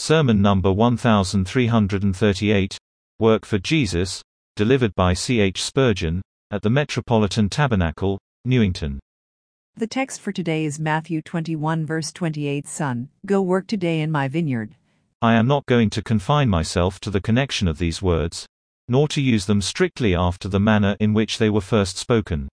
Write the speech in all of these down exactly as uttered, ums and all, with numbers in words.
Sermon number one thousand three hundred thirty-eight, Work for Jesus, delivered by C H Spurgeon, at the Metropolitan Tabernacle, Newington. The text for today is Matthew twenty-one verse twenty-eight. Son, go work today in my vineyard. I am not going to confine myself to the connection of these words, nor to use them strictly after the manner in which they were first spoken.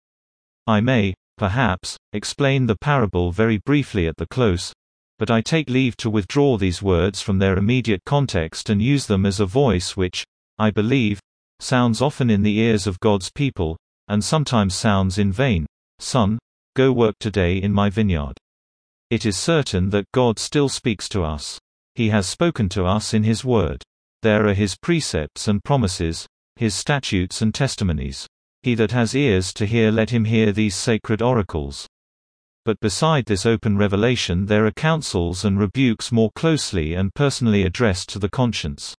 I may, perhaps, explain the parable very briefly at the close, but I take leave to withdraw these words from their immediate context and use them as a voice which, I believe, sounds often in the ears of God's people, and sometimes sounds in vain. Son, go work today in my vineyard. It is certain that God still speaks to us. He has spoken to us in His Word. There are His precepts and promises, His statutes and testimonies. He that has ears to hear, let him hear these sacred oracles. But beside this open revelation there are counsels and rebukes more closely and personally addressed to the conscience.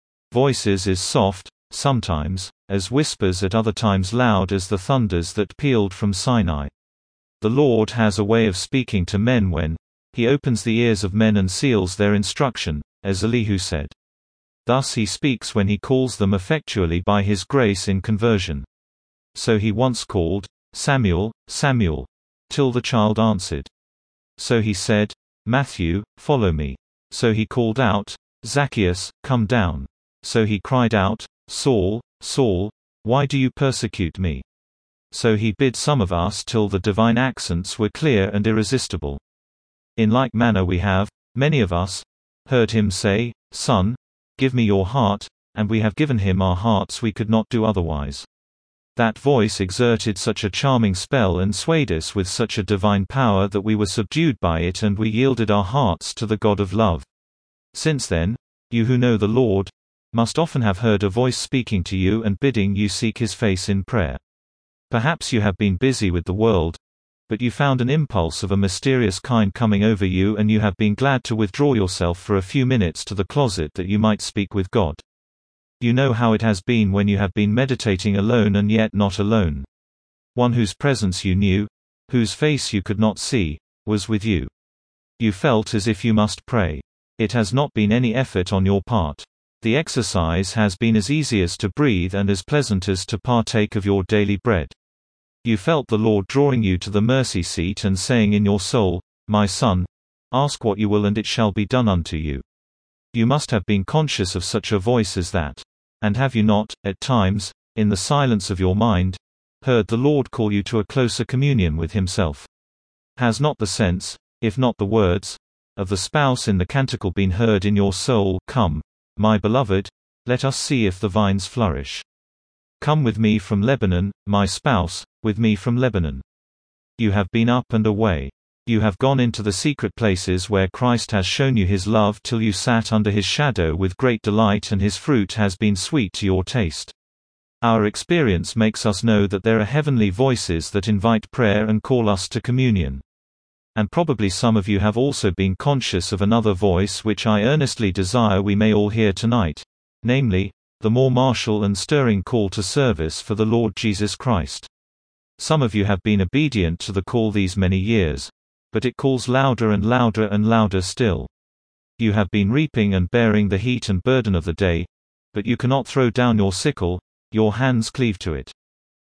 Voices is soft, sometimes, as whispers, at other times loud as the thunders that pealed from Sinai. The Lord has a way of speaking to men when He opens the ears of men and seals their instruction, as Elihu said. Thus He speaks when He calls them effectually by His grace in conversion. So He once called, Samuel, Samuel, till the child answered. So He said, Matthew, follow me. So He called out, Zacchaeus, come down. So He cried out, Saul, Saul, why do you persecute me? So He bid some of us till the divine accents were clear and irresistible. In like manner we have, many of us, heard Him say, Son, give me your heart, and we have given Him our hearts. We could not do otherwise. That voice exerted such a charming spell and swayed us with such a divine power that we were subdued by it, and we yielded our hearts to the God of love. Since then, you who know the Lord, must often have heard a voice speaking to you and bidding you seek His face in prayer. Perhaps you have been busy with the world, but you found an impulse of a mysterious kind coming over you, and you have been glad to withdraw yourself for a few minutes to the closet that you might speak with God. You know how it has been when you have been meditating alone and yet not alone. One whose presence you knew, whose face you could not see, was with you. You felt as if you must pray. It has not been any effort on your part. The exercise has been as easy as to breathe and as pleasant as to partake of your daily bread. You felt the Lord drawing you to the mercy seat and saying in your soul, My son, ask what you will and it shall be done unto you. You must have been conscious of such a voice as that. And have you not, at times, in the silence of your mind, heard the Lord call you to a closer communion with Himself? Has not the sense, if not the words, of the spouse in the canticle been heard in your soul? Come, my beloved, let us see if the vines flourish. Come with me from Lebanon, my spouse, with me from Lebanon. You have been up and away. You have gone into the secret places where Christ has shown you His love, till you sat under His shadow with great delight, and His fruit has been sweet to your taste. Our experience makes us know that there are heavenly voices that invite prayer and call us to communion. And probably some of you have also been conscious of another voice which I earnestly desire we may all hear tonight, namely, the more martial and stirring call to service for the Lord Jesus Christ. Some of you have been obedient to the call these many years, but it calls louder and louder and louder still. You have been reaping and bearing the heat and burden of the day, but you cannot throw down your sickle, your hands cleave to it.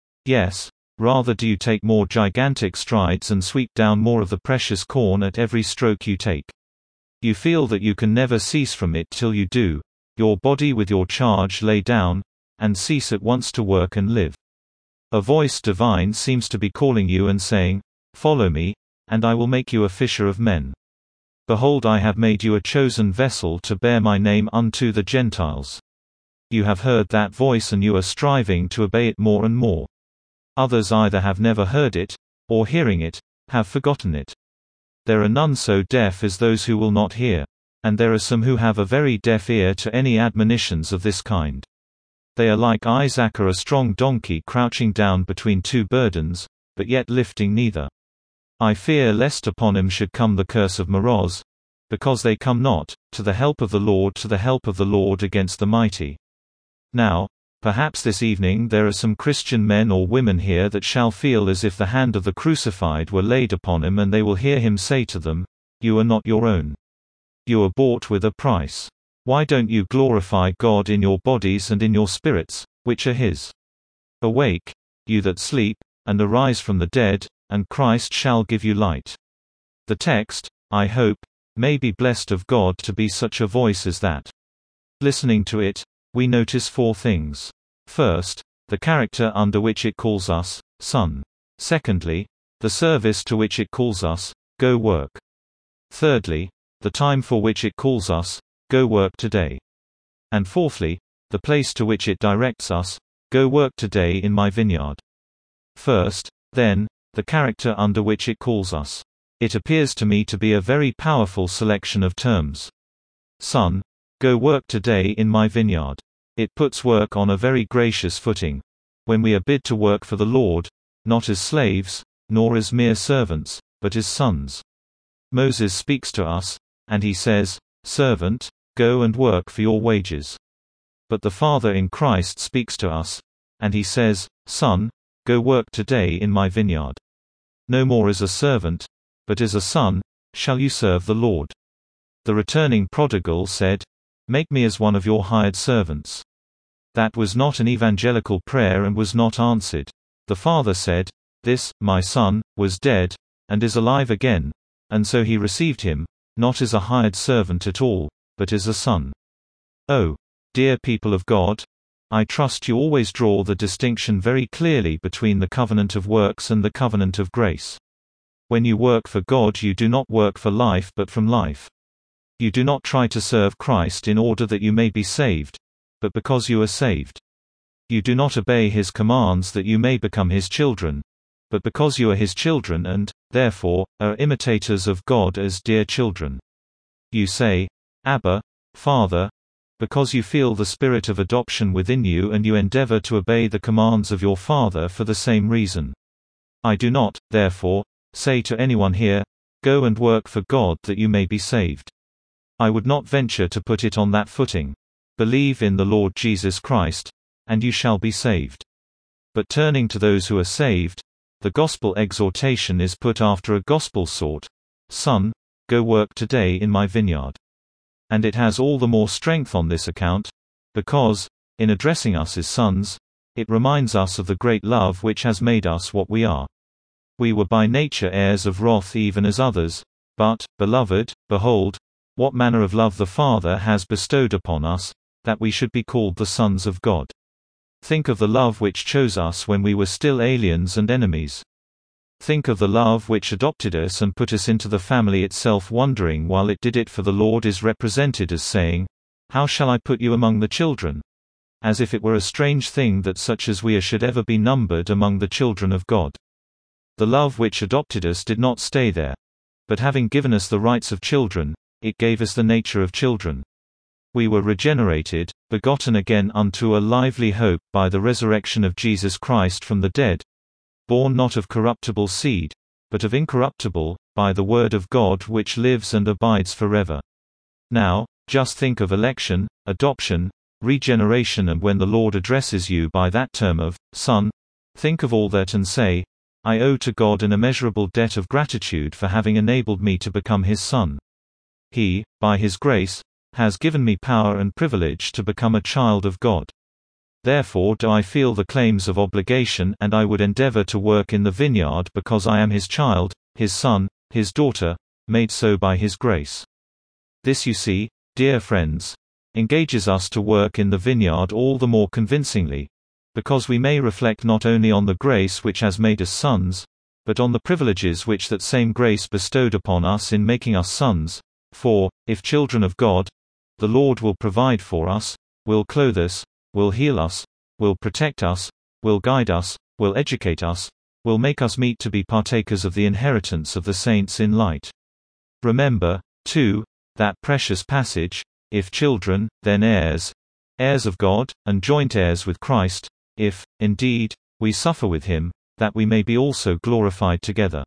Yes, rather do you take more gigantic strides and sweep down more of the precious corn at every stroke you take. You feel that you can never cease from it till you do, your body with your charge lay down, and cease at once to work and live. A voice divine seems to be calling you and saying, Follow me, and I will make you a fisher of men. Behold, I have made you a chosen vessel to bear my name unto the Gentiles. You have heard that voice and you are striving to obey it more and more. Others either have never heard it, or hearing it, have forgotten it. There are none so deaf as those who will not hear. And there are some who have a very deaf ear to any admonitions of this kind. They are like Isaac, or a strong donkey crouching down between two burdens, but yet lifting neither. I fear lest upon him should come the curse of Meroz, because they come not, to the help of the Lord, to the help of the Lord against the mighty. Now, perhaps this evening there are some Christian men or women here that shall feel as if the hand of the crucified were laid upon him, and they will hear Him say to them, You are not your own. You are bought with a price. Why don't you glorify God in your bodies and in your spirits, which are His? Awake, you that sleep, and arise from the dead, and Christ shall give you light. The text, I hope, may be blessed of God to be such a voice as that. Listening to it, we notice four things. First, the character under which it calls us, Son. Secondly, the service to which it calls us, Go work. Thirdly, the time for which it calls us, Go work today. And fourthly, the place to which it directs us, Go work today in my vineyard. First, then, the character under which it calls us. It appears to me to be a very powerful selection of terms. Son, go work today in my vineyard. It puts work on a very gracious footing. When we are bid to work for the Lord, not as slaves, nor as mere servants, but as sons. Moses speaks to us, and he says, Servant, go and work for your wages. But the Father in Christ speaks to us, and he says, Son, go work today in my vineyard. No more as a servant, but as a son, shall you serve the Lord. The returning prodigal said, Make me as one of your hired servants. That was not an evangelical prayer and was not answered. The father said, This, my son, was dead, and is alive again, and so he received him, not as a hired servant at all, but as a son. Oh, dear people of God, I trust you always draw the distinction very clearly between the covenant of works and the covenant of grace. When you work for God, you do not work for life but from life. You do not try to serve Christ in order that you may be saved, but because you are saved. You do not obey His commands that you may become His children, but because you are His children and, therefore, are imitators of God as dear children. You say, Abba, Father, because you feel the spirit of adoption within you and you endeavor to obey the commands of your Father for the same reason. I do not, therefore, say to anyone here, Go and work for God that you may be saved. I would not venture to put it on that footing. Believe in the Lord Jesus Christ, and you shall be saved. But turning to those who are saved, the gospel exhortation is put after a gospel sort, Son, go work today in my vineyard. And it has all the more strength on this account, because, in addressing us as sons, it reminds us of the great love which has made us what we are. We were by nature heirs of wrath even as others, but, beloved, behold, what manner of love the Father has bestowed upon us, that we should be called the sons of God. Think of the love which chose us when we were still aliens and enemies. Think of the love which adopted us and put us into the family itself, wondering while it did it, for the Lord is represented as saying, How shall I put you among the children? As if it were a strange thing that such as we are should ever be numbered among the children of God. The love which adopted us did not stay there. But having given us the rights of children, it gave us the nature of children. We were regenerated, begotten again unto a lively hope by the resurrection of Jesus Christ from the dead, born not of corruptible seed, but of incorruptible, by the word of God which lives and abides forever. Now, just think of election, adoption, regeneration, and when the Lord addresses you by that term of Son, think of all that and say, I owe to God an immeasurable debt of gratitude for having enabled me to become His son. He, by His grace, has given me power and privilege to become a child of God. Therefore do I feel the claims of obligation, and I would endeavor to work in the vineyard because I am His child, His son, His daughter, made so by His grace. This, you see, dear friends, engages us to work in the vineyard all the more convincingly, because we may reflect not only on the grace which has made us sons, but on the privileges which that same grace bestowed upon us in making us sons. For, if children of God, the Lord will provide for us, will clothe us, will heal us, will protect us, will guide us, will educate us, will make us meet to be partakers of the inheritance of the saints in light. Remember, too, that precious passage, if children, then heirs, heirs of God, and joint heirs with Christ, if, indeed, we suffer with Him, that we may be also glorified together.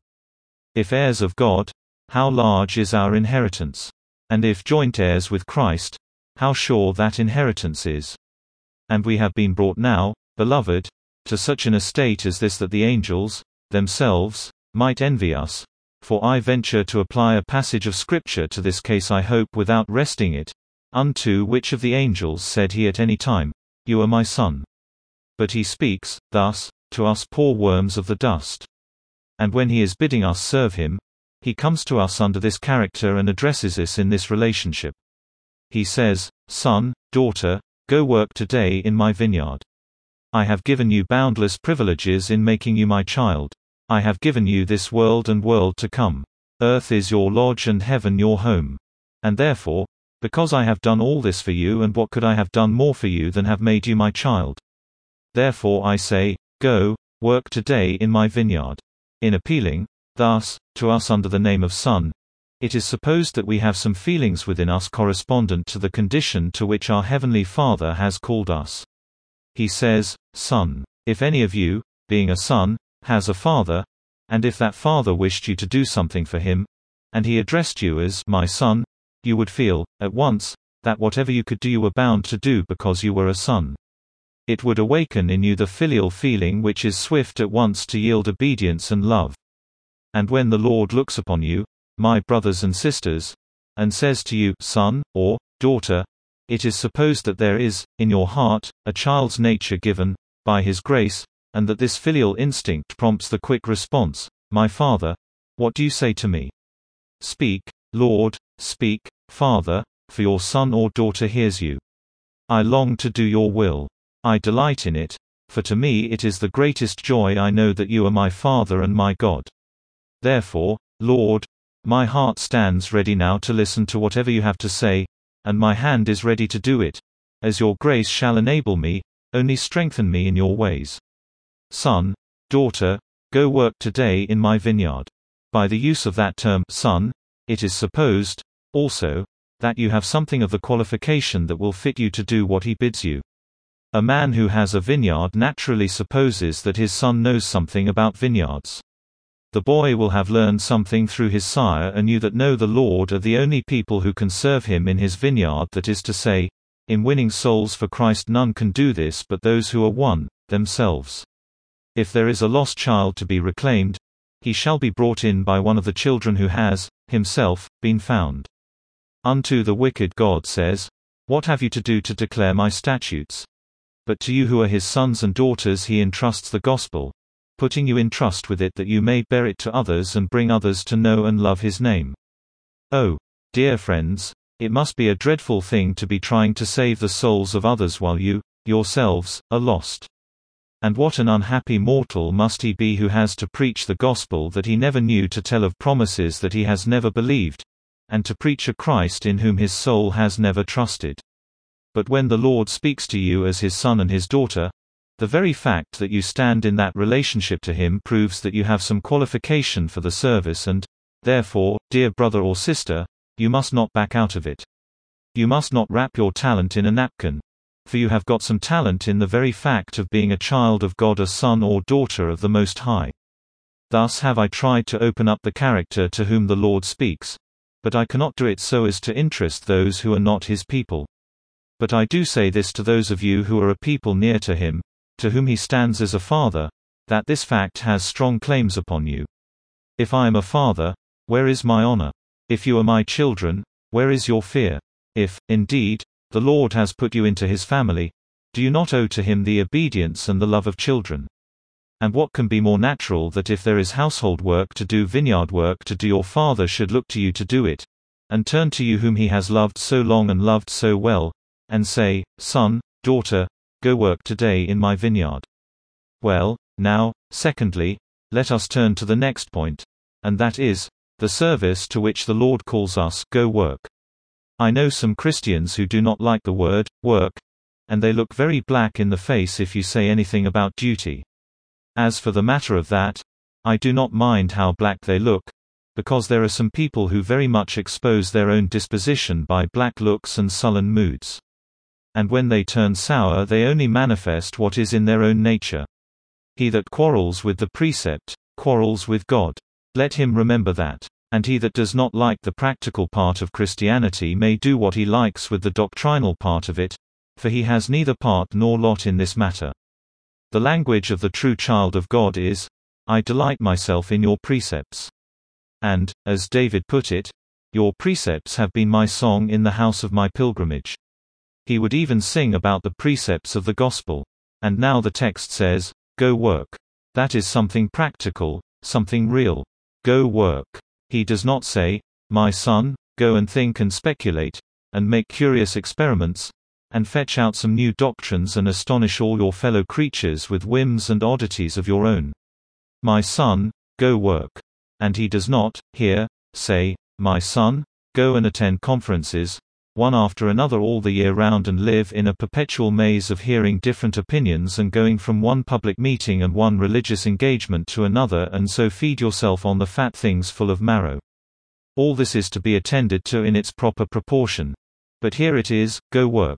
If heirs of God, how large is our inheritance? And if joint heirs with Christ, how sure that inheritance is? And we have been brought now, beloved, to such an estate as this, that the angels, themselves, might envy us. For I venture to apply a passage of Scripture to this case, I hope without wresting it, Unto which of the angels said he at any time, You are my son? But he speaks, thus, to us poor worms of the dust. And when he is bidding us serve him, he comes to us under this character and addresses us in this relationship. He says, Son, daughter, go work today in my vineyard. I have given you boundless privileges in making you my child. I have given you this world and world to come. Earth is your lodge and heaven your home. And therefore, because I have done all this for you, and what could I have done more for you than have made you my child? Therefore I say, Go, work today in my vineyard. In appealing, thus, to us under the name of son, it is supposed that we have some feelings within us correspondent to the condition to which our Heavenly Father has called us. He says, Son, if any of you, being a son, has a father, and if that father wished you to do something for him, and he addressed you as my son, you would feel, at once, that whatever you could do you were bound to do because you were a son. It would awaken in you the filial feeling which is swift at once to yield obedience and love. And when the Lord looks upon you, my brothers and sisters, and says to you, Son, or daughter, it is supposed that there is, in your heart, a child's nature given, by his grace, and that this filial instinct prompts the quick response, My Father, what do you say to me? Speak, Lord, speak, Father, for your son or daughter hears you. I long to do your will. I delight in it, for to me it is the greatest joy I know that you are my Father and my God. Therefore, Lord, my heart stands ready now to listen to whatever you have to say, and my hand is ready to do it, as your grace shall enable me, only strengthen me in your ways. Son, daughter, go work today in my vineyard. By the use of that term, son, it is supposed, also, that you have something of the qualification that will fit you to do what he bids you. A man who has a vineyard naturally supposes that his son knows something about vineyards. The boy will have learned something through his sire, and you that know the Lord are the only people who can serve him in his vineyard, that is to say, in winning souls for Christ. None can do this but those who are won, themselves. If there is a lost child to be reclaimed, he shall be brought in by one of the children who has, himself, been found. Unto the wicked God says, What have you to do to declare my statutes? But to you who are his sons and daughters he entrusts the gospel, putting you in trust with it that you may bear it to others and bring others to know and love his name. Oh, dear friends, it must be a dreadful thing to be trying to save the souls of others while you, yourselves, are lost. And what an unhappy mortal must he be who has to preach the gospel that he never knew, to tell of promises that he has never believed, and to preach a Christ in whom his soul has never trusted. But when the Lord speaks to you as his son and his daughter, the very fact that you stand in that relationship to him proves that you have some qualification for the service, and, therefore, dear brother or sister, you must not back out of it. You must not wrap your talent in a napkin, for you have got some talent in the very fact of being a child of God, a son or daughter of the Most High. Thus have I tried to open up the character to whom the Lord speaks, but I cannot do it so as to interest those who are not his people. But I do say this to those of you who are a people near to him, to whom he stands as a father, that this fact has strong claims upon you. If I am a father, where is my honor? If you are my children, where is your fear? If, indeed, the Lord has put you into his family, do you not owe to him the obedience and the love of children? And what can be more natural that if there is household work to do, vineyard work to do, your father should look to you to do it, and turn to you whom he has loved so long and loved so well, and say, Son, daughter, go work today in my vineyard. Well, now, secondly, let us turn to the next point, and that is, the service to which the Lord calls us, go work. I know some Christians who do not like the word, work, and they look very black in the face if you say anything about duty. As for the matter of that, I do not mind how black they look, because there are some people who very much expose their own disposition by black looks and sullen moods. And when they turn sour they only manifest what is in their own nature. He that quarrels with the precept, quarrels with God. Let him remember that. And he that does not like the practical part of Christianity may do what he likes with the doctrinal part of it, for he has neither part nor lot in this matter. The language of the true child of God is, I delight myself in your precepts. And, as David put it, Your precepts have been my song in the house of my pilgrimage. He would even sing about the precepts of the gospel. And now the text says, go work. That is something practical, something real. Go work. He does not say, my son, go and think and speculate, and make curious experiments, and fetch out some new doctrines and astonish all your fellow creatures with whims and oddities of your own. My son, go work. And he does not, here, say, my son, go and attend conferences, one after another all the year round and live in a perpetual maze of hearing different opinions and going from one public meeting and one religious engagement to another and so feed yourself on the fat things full of marrow. All this is to be attended to in its proper proportion. But here it is, go work.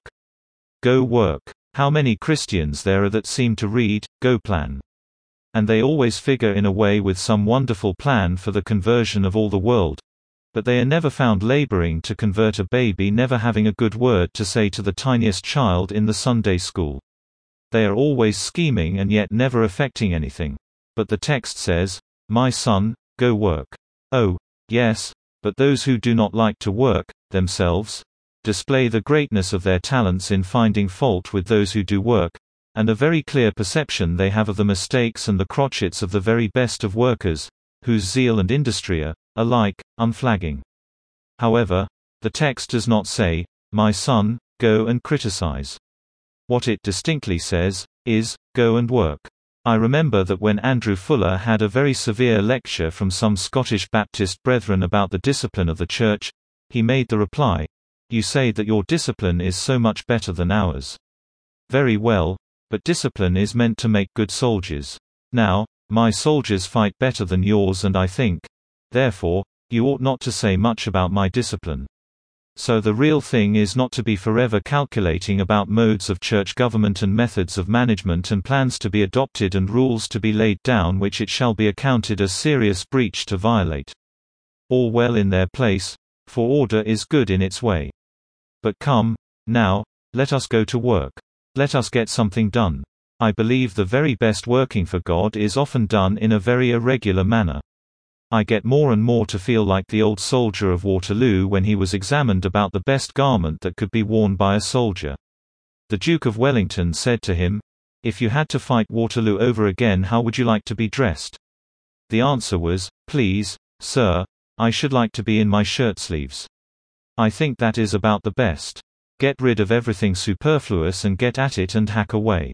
Go work. How many Christians there are that seem to read, go plan. And they always figure in a way with some wonderful plan for the conversion of all the world. But they are never found laboring to convert a baby, never having a good word to say to the tiniest child in the Sunday school. They are always scheming and yet never effecting anything. But the text says, my son, go work. Oh, yes, but those who do not like to work, themselves, display the greatness of their talents in finding fault with those who do work, and a very clear perception they have of the mistakes and the crotchets of the very best of workers, whose zeal and industry are, alike, unflagging. However, the text does not say, my son, go and criticize. What it distinctly says, is, go and work. I remember that when Andrew Fuller had a very severe lecture from some Scottish Baptist brethren about the discipline of the church, he made the reply, you say that your discipline is so much better than ours. Very well, but discipline is meant to make good soldiers. Now, my soldiers fight better than yours, and I think, therefore, you ought not to say much about my discipline. So the real thing is not to be forever calculating about modes of church government and methods of management and plans to be adopted and rules to be laid down which it shall be accounted a serious breach to violate. All well in their place, for order is good in its way. But come, now, let us go to work. Let us get something done. I believe the very best working for God is often done in a very irregular manner. I get more and more to feel like the old soldier of Waterloo when he was examined about the best garment that could be worn by a soldier. The Duke of Wellington said to him, if you had to fight Waterloo over again, how would you like to be dressed? The answer was, please, sir, I should like to be in my shirt sleeves. I think that is about the best. Get rid of everything superfluous and get at it and hack away.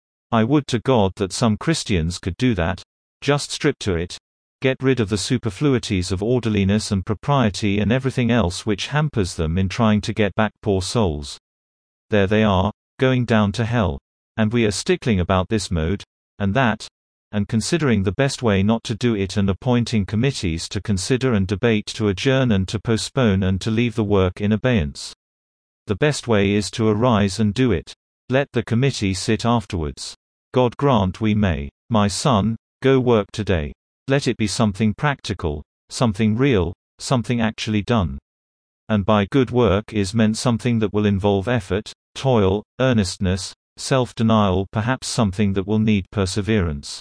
I would to God that some Christians could do that. Just strip to it. Get rid of the superfluities of orderliness and propriety and everything else which hampers them in trying to get back poor souls. There they are, going down to hell. And we are stickling about this mode, and that, and considering the best way not to do it and appointing committees to consider and debate, to adjourn and to postpone and to leave the work in abeyance. The best way is to arise and do it. Let the committee sit afterwards. God grant we may. My son, go work today. Let it be something practical, something real, something actually done. And by good work is meant something that will involve effort, toil, earnestness, self-denial, perhaps something that will need perseverance.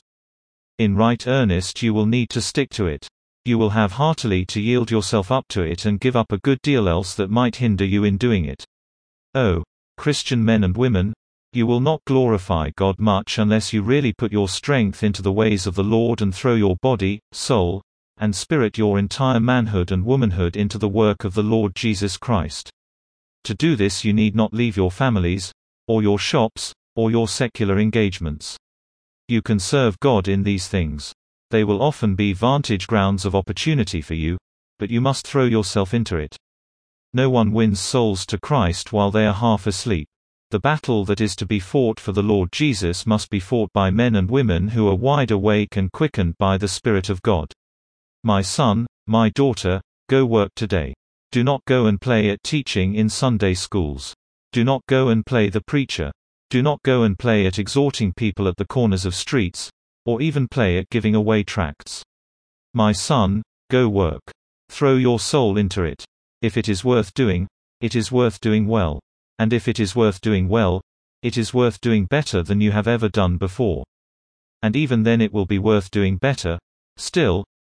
In right earnest you will need to stick to it. You will have heartily to yield yourself up to it and give up a good deal else that might hinder you in doing it. Oh, Christian men and women, you will not glorify God much unless you really put your strength into the ways of the Lord and throw your body, soul, and spirit, your entire manhood and womanhood into the work of the Lord Jesus Christ. To do this you need not leave your families, or your shops, or your secular engagements. You can serve God in these things. They will often be vantage grounds of opportunity for you, but you must throw yourself into it. No one wins souls to Christ while they are half asleep. The battle that is to be fought for the Lord Jesus must be fought by men and women who are wide awake and quickened by the Spirit of God. My son, my daughter, go work today. Do not go and play at teaching in Sunday schools. Do not go and play the preacher. Do not go and play at exhorting people at the corners of streets, or even play at giving away tracts. My son, go work. Throw your soul into it. If it is worth doing, it is worth doing well. And if it is worth doing well, it is worth doing better than you have ever done before. And even then it will be worth doing better, still,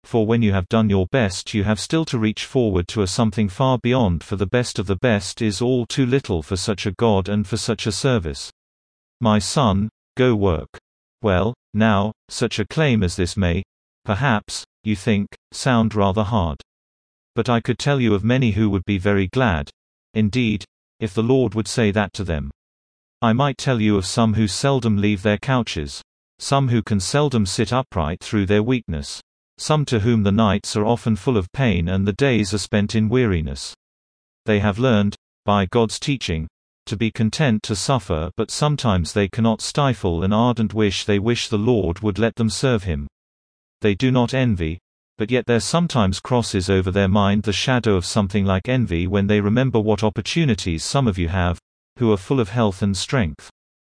for when you have done your best you have still to reach forward to a something far beyond, for the best of the best is all too little for such a God and for such a service. My son, go work. Well, now, such a claim as this may, perhaps, you think, sound rather hard. But I could tell you of many who would be very glad, indeed, if the Lord would say that to them. I might tell you of some who seldom leave their couches, some who can seldom sit upright through their weakness, some to whom the nights are often full of pain and the days are spent in weariness. They have learned, by God's teaching, to be content to suffer, but sometimes they cannot stifle an ardent wish. They wish the Lord would let them serve Him. They do not envy, but yet there sometimes crosses over their mind the shadow of something like envy when they remember what opportunities some of you have, who are full of health and strength.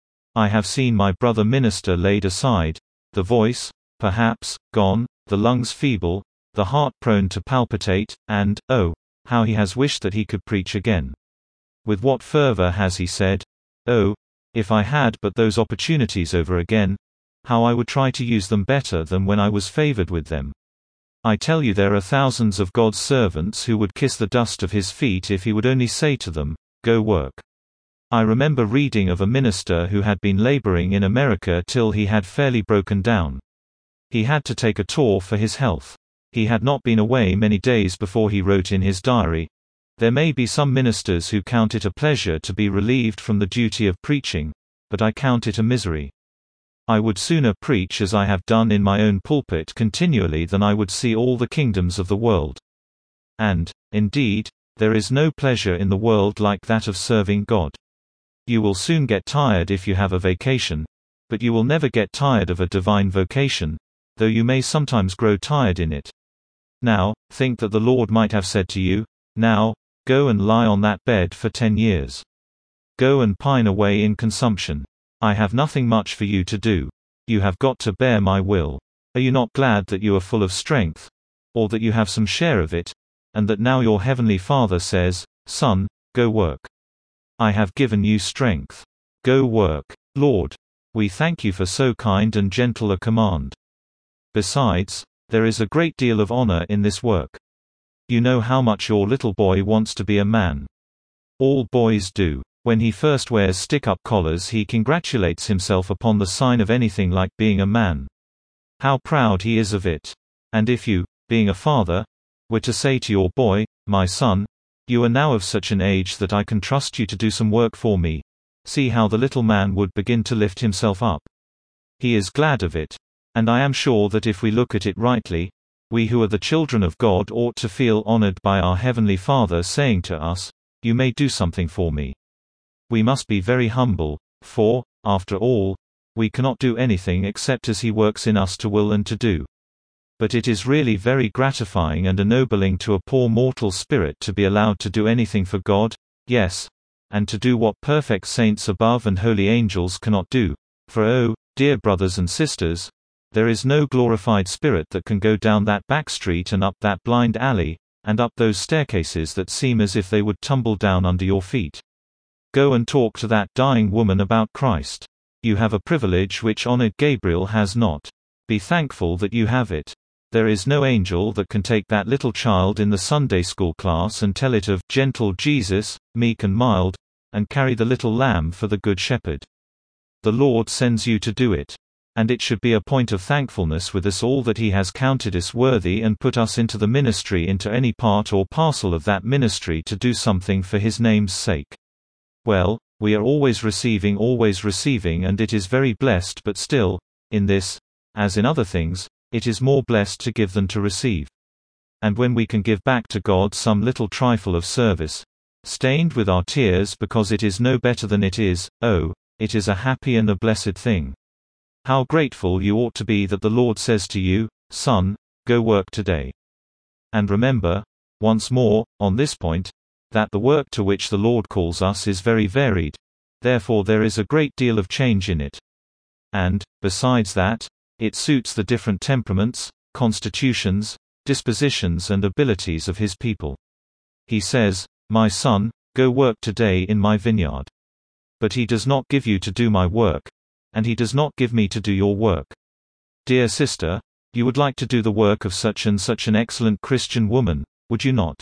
I have seen my brother minister laid aside, the voice, perhaps, gone, the lungs feeble, the heart prone to palpitate, and, oh, how he has wished that he could preach again. With what fervor has he said, "Oh, if I had but those opportunities over again, how I would try to use them better than when I was favored with them." I tell you there are thousands of God's servants who would kiss the dust of His feet if He would only say to them, "Go work." I remember reading of a minister who had been laboring in America till he had fairly broken down. He had to take a tour for his health. He had not been away many days before he wrote in his diary, "There may be some ministers who count it a pleasure to be relieved from the duty of preaching, but I count it a misery. I would sooner preach as I have done in my own pulpit continually than I would see all the kingdoms of the world." And, indeed, there is no pleasure in the world like that of serving God. You will soon get tired if you have a vacation, but you will never get tired of a divine vocation, though you may sometimes grow tired in it. Now, think that the Lord might have said to you, "Now, go and lie on that bed for ten years. Go and pine away in consumption. I have nothing much for you to do. You have got to bear my will." Are you not glad that you are full of strength, or that you have some share of it, and that now your heavenly Father says, "Son, go work. I have given you strength. Go work." Lord, we thank you for so kind and gentle a command. Besides, there is a great deal of honor in this work. You know how much your little boy wants to be a man. All boys do. When he first wears stick-up collars he congratulates himself upon the sign of anything like being a man. How proud he is of it. And if you, being a father, were to say to your boy, "My son, you are now of such an age that I can trust you to do some work for me," see how the little man would begin to lift himself up. He is glad of it. And I am sure that if we look at it rightly, we who are the children of God ought to feel honored by our Heavenly Father saying to us, "You may do something for me." We must be very humble, for, after all, we cannot do anything except as He works in us to will and to do. But it is really very gratifying and ennobling to a poor mortal spirit to be allowed to do anything for God, yes, and to do what perfect saints above and holy angels cannot do. For oh, dear brothers and sisters, there is no glorified spirit that can go down that back street and up that blind alley, and up those staircases that seem as if they would tumble down under your feet. Go and talk to that dying woman about Christ. You have a privilege which honored Gabriel has not. Be thankful that you have it. There is no angel that can take that little child in the Sunday school class and tell it of gentle Jesus, meek and mild, and carry the little lamb for the Good Shepherd. The Lord sends you to do it. And it should be a point of thankfulness with us all that He has counted us worthy and put us into the ministry, into any part or parcel of that ministry, to do something for His name's sake. Well, we are always receiving, always receiving, and it is very blessed, but still, in this, as in other things, it is more blessed to give than to receive. And when we can give back to God some little trifle of service, stained with our tears because it is no better than it is, oh, it is a happy and a blessed thing. How grateful you ought to be that the Lord says to you, "Son, go work today." And remember, once more, on this point, that the work to which the Lord calls us is very varied, therefore there is a great deal of change in it. And, besides that, it suits the different temperaments, constitutions, dispositions and abilities of His people. He says, "My son, go work today in my vineyard." But He does not give you to do my work, and He does not give me to do your work. Dear sister, You would like to do the work of such and such an excellent Christian woman, would you not?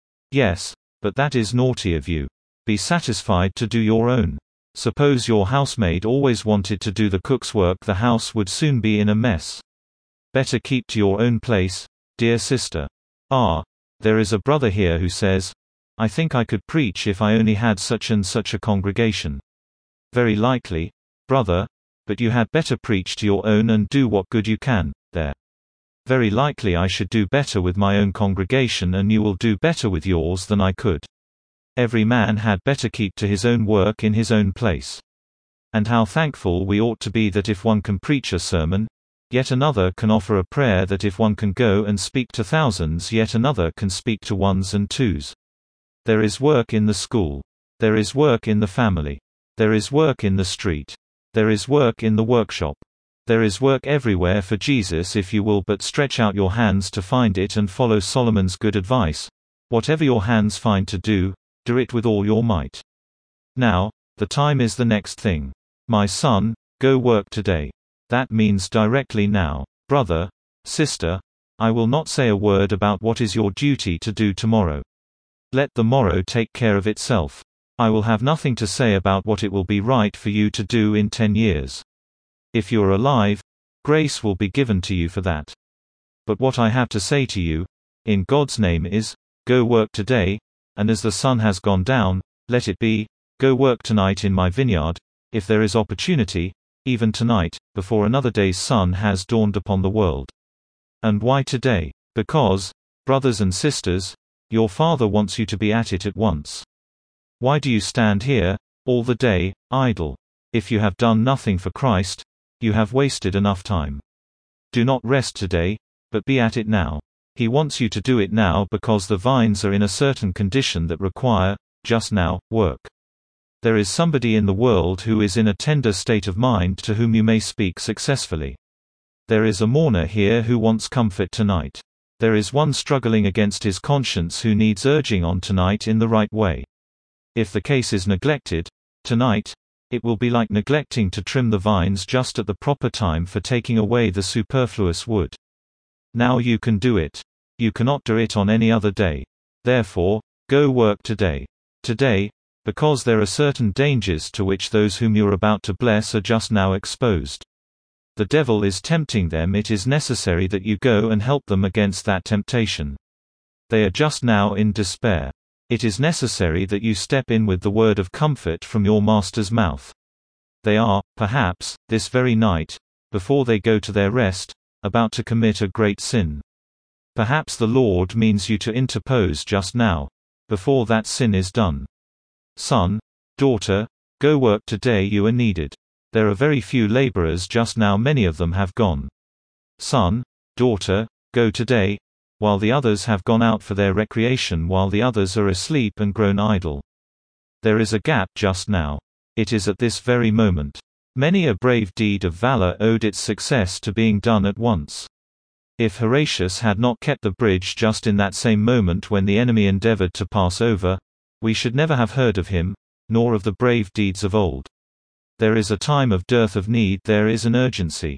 Yes, but that is naughty of you. Be satisfied to do your own. Suppose your housemaid always wanted to do the cook's work, the house would soon be in a mess. Better keep to your own place, dear sister. Ah, there is a brother here who says, I think I could preach if I only had such and such a congregation. Very likely, brother, but you had better preach to your own and do what good you can, there. Very likely I should do better with my own congregation and you will do better with yours than I could. Every man had better keep to his own work in his own place. And how thankful we ought to be that if one can preach a sermon, yet another can offer a prayer, that if one can go and speak to thousands, yet another can speak to ones and twos. There is work in the school. There is work in the family. There is work in the street. There is work in the workshop. There is work everywhere for Jesus if you will but stretch out your hands to find it and follow Solomon's good advice. Whatever your hands find to do, do it with all your might. Now, the time is the next thing. My son, go work today. That means directly now. Brother, sister, I will not say a word about what is your duty to do tomorrow. Let the morrow take care of itself. I will have nothing to say about what it will be right for you to do in ten years. If you are alive, grace will be given to you for that. But what I have to say to you, in God's name is, go work today, and as the sun has gone down, let it be, go work tonight in my vineyard, if there is opportunity, even tonight, before another day's sun has dawned upon the world. And why today? Because, brothers and sisters, your Father wants you to be at it at once. Why do you stand here, all the day, idle? If you have done nothing for Christ, you have wasted enough time. Do not rest today, but be at it now. He wants you to do it now because the vines are in a certain condition that require, just now, work. There is somebody in the world who is in a tender state of mind to whom you may speak successfully. There is a mourner here who wants comfort tonight. There is one struggling against his conscience who needs urging on tonight in the right way. If the case is neglected, tonight, it will be like neglecting to trim the vines just at the proper time for taking away the superfluous wood. Now you can do it. You cannot do it on any other day. Therefore, go work today. Today, because there are certain dangers to which those whom you are about to bless are just now exposed. The devil is tempting them. It is necessary that you go and help them against that temptation. They are just now in despair. It is necessary that you step in with the word of comfort from your Master's mouth. They are, perhaps, this very night, before they go to their rest, about to commit a great sin. Perhaps the Lord means you to interpose just now, before that sin is done. Son, daughter, go work today, you are needed. There are very few laborers just now, many of them have gone. Son, daughter, go today, while the others have gone out for their recreation, while the others are asleep and grown idle. There is a gap just now. It is at this very moment. Many a brave deed of valor owed its success to being done at once. If Horatius had not kept the bridge just in that same moment when the enemy endeavored to pass over, we should never have heard of him, nor of the brave deeds of old. There is a time of dearth of need, there is an urgency.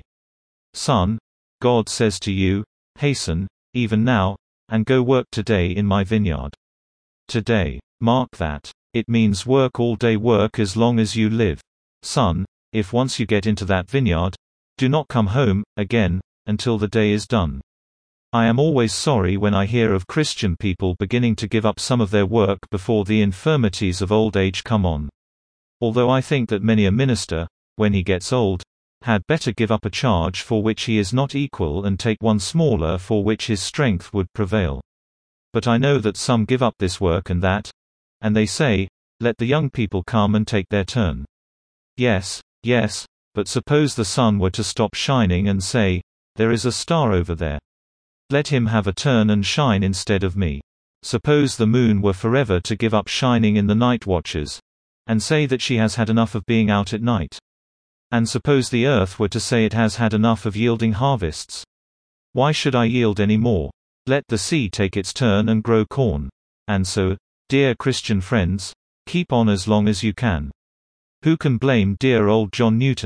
Son, God says to you, hasten, even now, and go work today in my vineyard. Today. Mark that. It means work all day, work as long as you live. Son, if once you get into that vineyard, do not come home, again, until the day is done. I am always sorry when I hear of Christian people beginning to give up some of their work before the infirmities of old age come on. Although I think that many a minister, when he gets old, had better give up a charge for which he is not equal and take one smaller for which his strength would prevail. But I know that some give up this work and that, and they say, let the young people come and take their turn. Yes, yes, but suppose the sun were to stop shining and say, there is a star over there. Let him have a turn and shine instead of me. Suppose the moon were forever to give up shining in the night watches, and say that she has had enough of being out at night. And suppose the earth were to say it has had enough of yielding harvests. Why should I yield any more? Let the sea take its turn and grow corn. And so, dear Christian friends, keep on as long as you can. Who can blame dear old John Newton?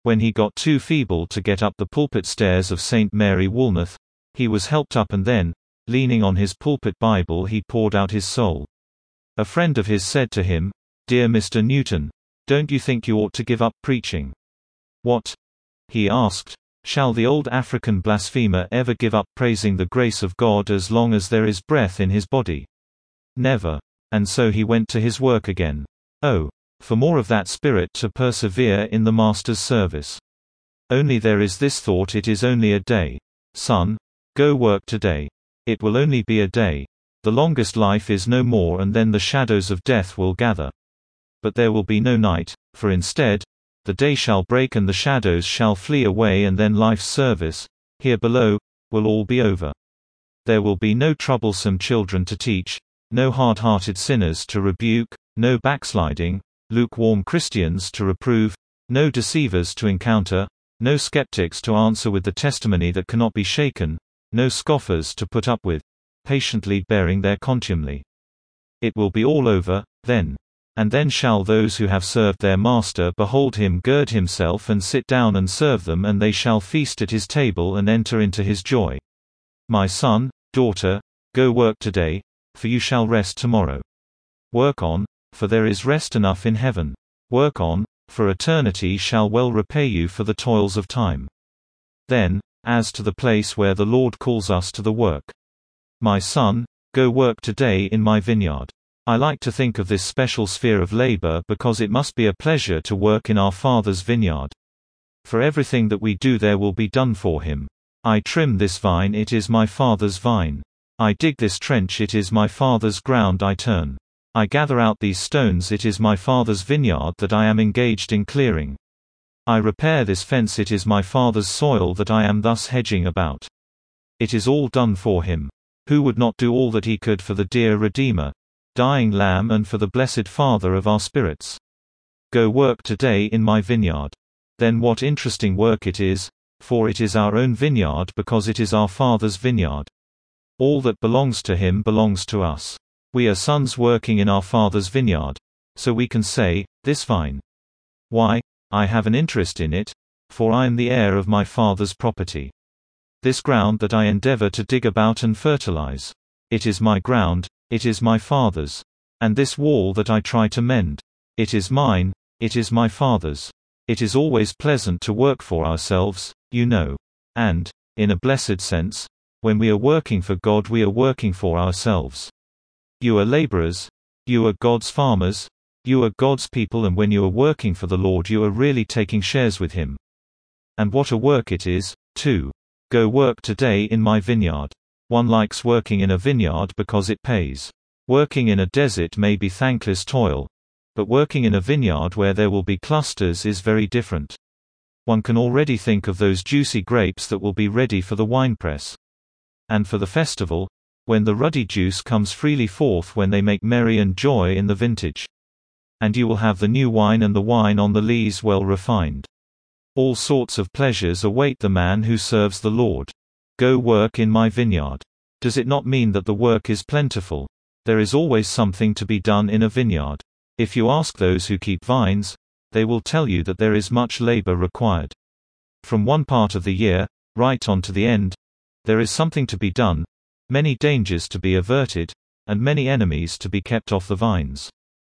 When he got too feeble to get up the pulpit stairs of Saint Mary Woolnoth, he was helped up, and then, leaning on his pulpit Bible, he poured out his soul. A friend of his said to him, "Dear Mister Newton, don't you think you ought to give up preaching?" "What?" he asked. "Shall the old African blasphemer ever give up praising the grace of God as long as there is breath in his body? Never." And so he went to his work again. Oh, for more of that spirit to persevere in the Master's service. Only there is this thought: it is only a day. Son, go work today. It will only be a day. The longest life is no more, and then the shadows of death will gather. But there will be no night, for instead, the day shall break and the shadows shall flee away, and then life's service, here below, will all be over. There will be no troublesome children to teach, no hard-hearted sinners to rebuke, no backsliding, lukewarm Christians to reprove, no deceivers to encounter, no skeptics to answer with the testimony that cannot be shaken, no scoffers to put up with, patiently bearing their contumely. It will be all over, then. And then shall those who have served their Master behold him gird himself and sit down and serve them, and they shall feast at his table and enter into his joy. My son, daughter, go work today, for you shall rest tomorrow. Work on, for there is rest enough in heaven. Work on, for eternity shall well repay you for the toils of time. Then, as to the place where the Lord calls us to the work. My son, go work today in my vineyard. I like to think of this special sphere of labor because it must be a pleasure to work in our Father's vineyard. For everything that we do there will be done for Him. I trim this vine, it is my Father's vine. I dig this trench, it is my Father's ground I turn. I gather out these stones, it is my Father's vineyard that I am engaged in clearing. I repair this fence, it is my Father's soil that I am thus hedging about. It is all done for Him. Who would not do all that He could for the dear Redeemer, dying Lamb, and for the blessed Father of our spirits? Go work today in my vineyard. Then what interesting work it is, for it is our own vineyard because it is our Father's vineyard. All that belongs to Him belongs to us. We are sons working in our Father's vineyard. So we can say, this vine. Why, I have an interest in it, for I am the heir of my Father's property. This ground that I endeavor to dig about and fertilize. It is my ground, it is my Father's. And this wall that I try to mend. It is mine, it is my Father's. It is always pleasant to work for ourselves, you know. And, in a blessed sense, when we are working for God we are working for ourselves. You are laborers. You are God's farmers. You are God's people, and when you are working for the Lord you are really taking shares with Him. And what a work it is, too. Go work today in my vineyard. One likes working in a vineyard because it pays. Working in a desert may be thankless toil. But working in a vineyard where there will be clusters is very different. One can already think of those juicy grapes that will be ready for the winepress. And for the festival, when the ruddy juice comes freely forth, when they make merry and joy in the vintage. And you will have the new wine and the wine on the lees well refined. All sorts of pleasures await the man who serves the Lord. Go work in my vineyard. Does it not mean that the work is plentiful? There is always something to be done in a vineyard. If you ask those who keep vines, they will tell you that there is much labor required. From one part of the year, right on to the end, there is something to be done, many dangers to be averted, and many enemies to be kept off the vines.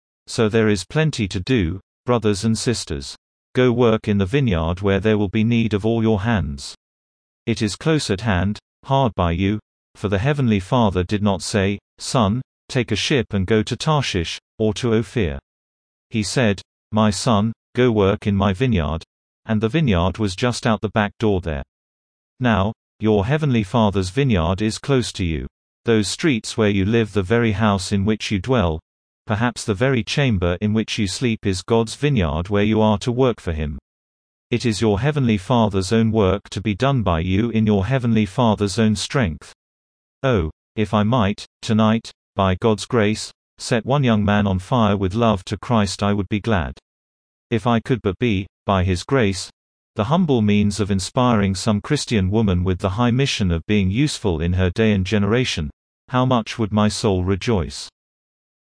So there is plenty to do, brothers and sisters. Go work in the vineyard where there will be need of all your hands. It is close at hand, hard by you, for the Heavenly Father did not say, Son, take a ship and go to Tarshish, or to Ophir. He said, My son, go work in my vineyard, and the vineyard was just out the back door there. Now, your Heavenly Father's vineyard is close to you. Those streets where you live, the very house in which you dwell, perhaps the very chamber in which you sleep, is God's vineyard where you are to work for Him. It is your Heavenly Father's own work to be done by you in your Heavenly Father's own strength. Oh, if I might, tonight, by God's grace, set one young man on fire with love to Christ, I would be glad. If I could but be, by His grace, the humble means of inspiring some Christian woman with the high mission of being useful in her day and generation, how much would my soul rejoice.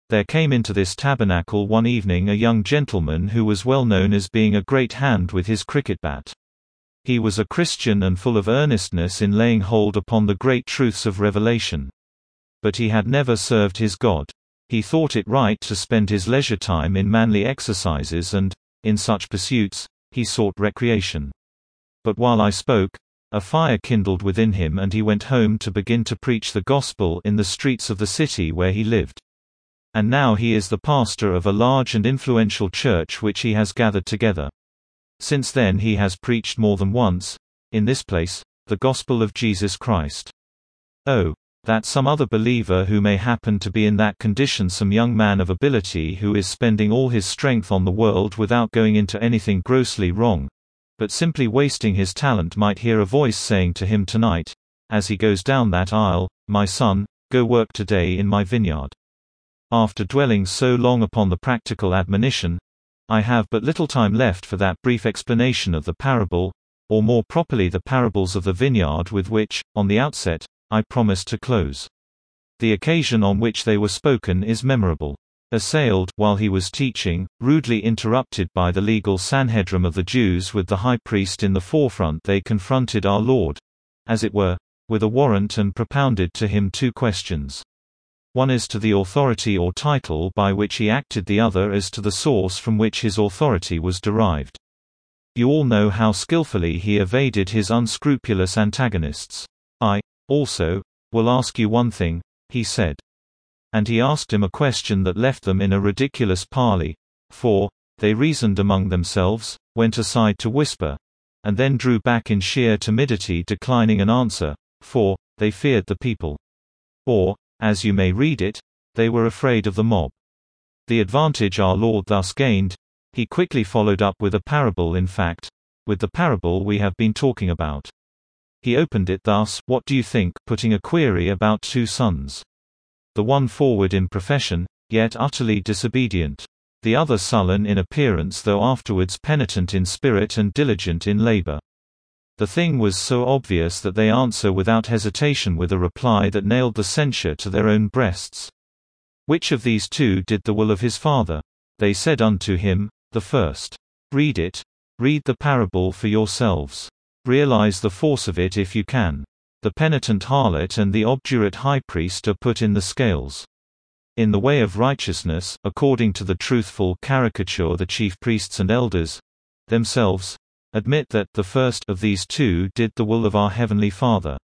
There came into this tabernacle one evening a young gentleman who was well known as being a great hand with his cricket bat. He was a Christian and full of earnestness in laying hold upon the great truths of revelation. But he had never served his God. He thought it right to spend his leisure time in manly exercises and, in such pursuits, he sought recreation. But while I spoke, a fire kindled within him and he went home to begin to preach the gospel in the streets of the city where he lived. And now he is the pastor of a large and influential church which he has gathered together. Since then he has preached more than once, in this place, the gospel of Jesus Christ. Oh, that some other believer who may happen to be in that condition, some young man of ability who is spending all his strength on the world without going into anything grossly wrong, but simply wasting his talent, might hear a voice saying to him tonight, as he goes down that aisle, "My son, go work today in my vineyard." After dwelling so long upon the practical admonition, I have but little time left for that brief explanation of the parable, or more properly the parables of the vineyard, with which, on the outset, I promised to close. The occasion on which they were spoken is memorable. Assailed, while he was teaching, rudely interrupted by the legal Sanhedrin of the Jews with the high priest in the forefront, they confronted our Lord, as it were, with a warrant and propounded to him two questions. One as to the authority or title by which he acted, the other as to the source from which his authority was derived. You all know how skillfully he evaded his unscrupulous antagonists. "I, also, will ask you one thing," he said. And he asked him a question that left them in a ridiculous parley, for they reasoned among themselves, went aside to whisper, and then drew back in sheer timidity, declining an answer, for they feared the people. Or, as you may read it, they were afraid of the mob. The advantage our Lord thus gained, he quickly followed up with a parable, in fact, with the parable we have been talking about. He opened it thus: "What do you think?" putting a query about two sons. The one forward in profession, yet utterly disobedient. The other sullen in appearance, though afterwards penitent in spirit and diligent in labor. The thing was so obvious that they answer without hesitation with a reply that nailed the censure to their own breasts. Which of these two did the will of his father? They said unto him, the first. Read it. Read the parable for yourselves. Realize the force of it if you can. The penitent harlot and the obdurate high priest are put in the scales. In the way of righteousness, according to the truthful caricature, the chief priests and elders, themselves, admit that the first of these two did the will of our Heavenly Father.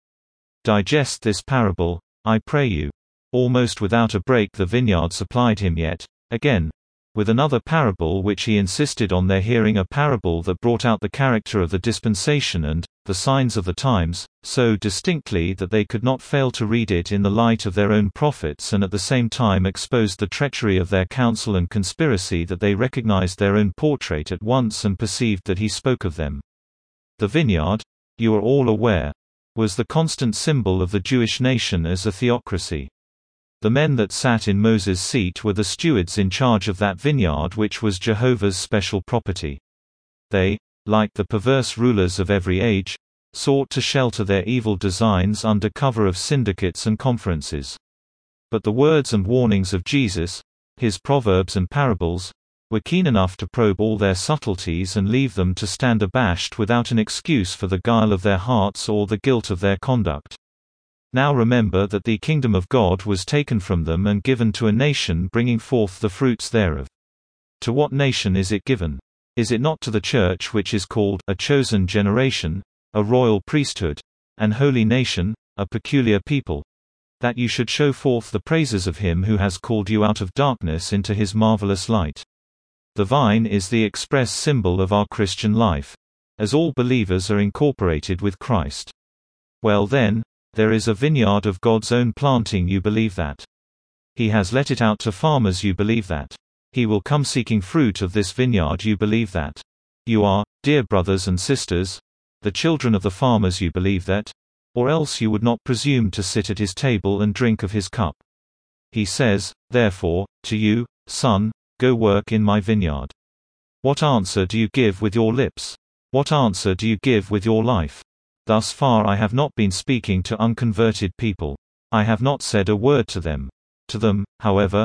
Digest this parable, I pray you. Almost without a break the vineyard supplied him yet, again, with another parable which he insisted on their hearing, a parable that brought out the character of the dispensation and the signs of the times, so distinctly that they could not fail to read it in the light of their own prophets, and at the same time exposed the treachery of their counsel and conspiracy, that they recognized their own portrait at once and perceived that he spoke of them. The vineyard, you are all aware, was the constant symbol of the Jewish nation as a theocracy. The men that sat in Moses' seat were the stewards in charge of that vineyard, which was Jehovah's special property. They, like the perverse rulers of every age, sought to shelter their evil designs under cover of syndicates and conferences. But the words and warnings of Jesus, his proverbs and parables, were keen enough to probe all their subtleties and leave them to stand abashed without an excuse for the guile of their hearts or the guilt of their conduct. Now remember that the kingdom of God was taken from them and given to a nation bringing forth the fruits thereof. To what nation is it given? Is it not to the church, which is called a chosen generation, a royal priesthood, an holy nation, a peculiar people, that you should show forth the praises of him who has called you out of darkness into his marvelous light? The vine is the express symbol of our Christian life, as all believers are incorporated with Christ. Well then, there is a vineyard of God's own planting, you believe that? He has let it out to farmers, you believe that? He will come seeking fruit of this vineyard, you believe that? You are, dear brothers and sisters, the children of the farmers, you believe that? Or else you would not presume to sit at his table and drink of his cup. He says, therefore, to you, son, go work in my vineyard. What answer do you give with your lips? What answer do you give with your life? Thus far I have not been speaking to unconverted people. I have not said a word to them. To them, however,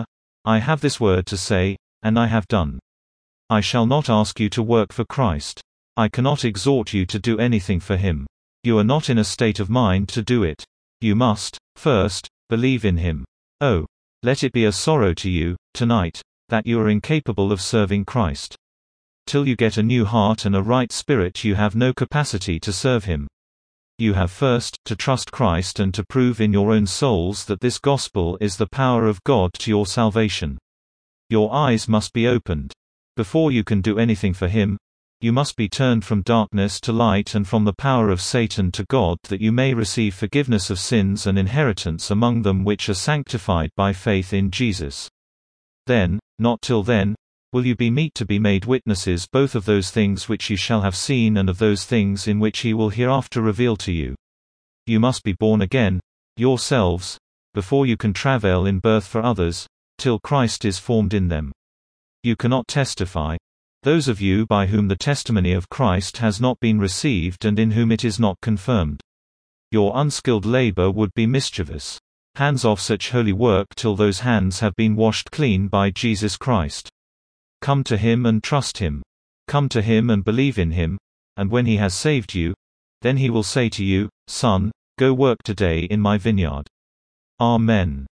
I have this word to say, and I have done. I shall not ask you to work for Christ. I cannot exhort you to do anything for him. You are not in a state of mind to do it. You must, first, believe in him. Oh, let it be a sorrow to you, tonight, that you are incapable of serving Christ. Till you get a new heart and a right spirit, you have no capacity to serve him. You have first to trust Christ and to prove in your own souls that this gospel is the power of God to your salvation. Your eyes must be opened. Before you can do anything for him, you must be turned from darkness to light and from the power of Satan to God, that you may receive forgiveness of sins and inheritance among them which are sanctified by faith in Jesus. Then, not till then, will you be meet to be made witnesses both of those things which you shall have seen and of those things in which he will hereafter reveal to you. You must be born again, yourselves, before you can travail in birth for others, till Christ is formed in them. You cannot testify, those of you by whom the testimony of Christ has not been received and in whom it is not confirmed. Your unskilled labor would be mischievous. Hands off such holy work till those hands have been washed clean by Jesus Christ. Come to him and trust him. Come to him and believe in him, and when he has saved you, then he will say to you, Son, go work today in my vineyard. Amen.